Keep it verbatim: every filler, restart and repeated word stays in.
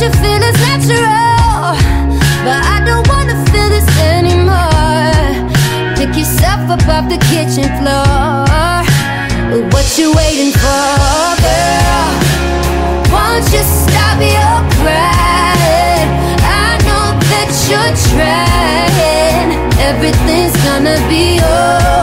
you feel it's natural, but I don't wanna feel this anymore. Pick yourself up off the kitchen floor. What you waiting for, girl? Won't you stop your crying? I know that you're trying. Everything's gonna be alright.